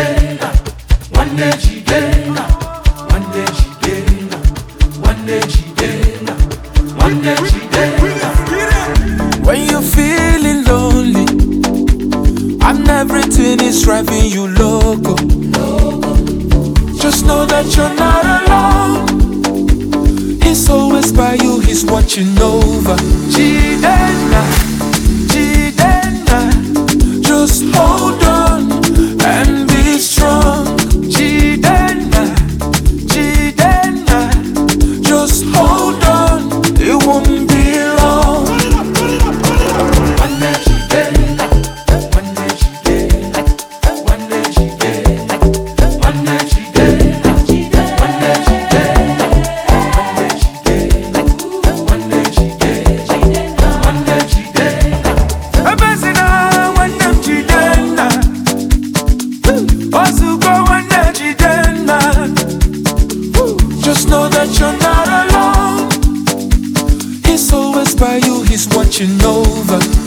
Jidenna, one day Jidenna, one day Jidenna, one day Jidenna, one day Jidenna. When you're feeling lonely and everything is driving you loco, just know that you're not alone. He's always by you, he's watching over. Jidenna, Jidenna, just hold on and be strong. Jidenna, Jidenna, just hold on, it won't be long. One day Jidenna, one day Jidenna, one day Jidenna, one day Jidenna, one day Jidenna, one day Jidenna, one day Jidenna. Abazina one day Jidenna, Osugo one day Jidenna. Just know that you're not alone. He's always by you, he's watching over.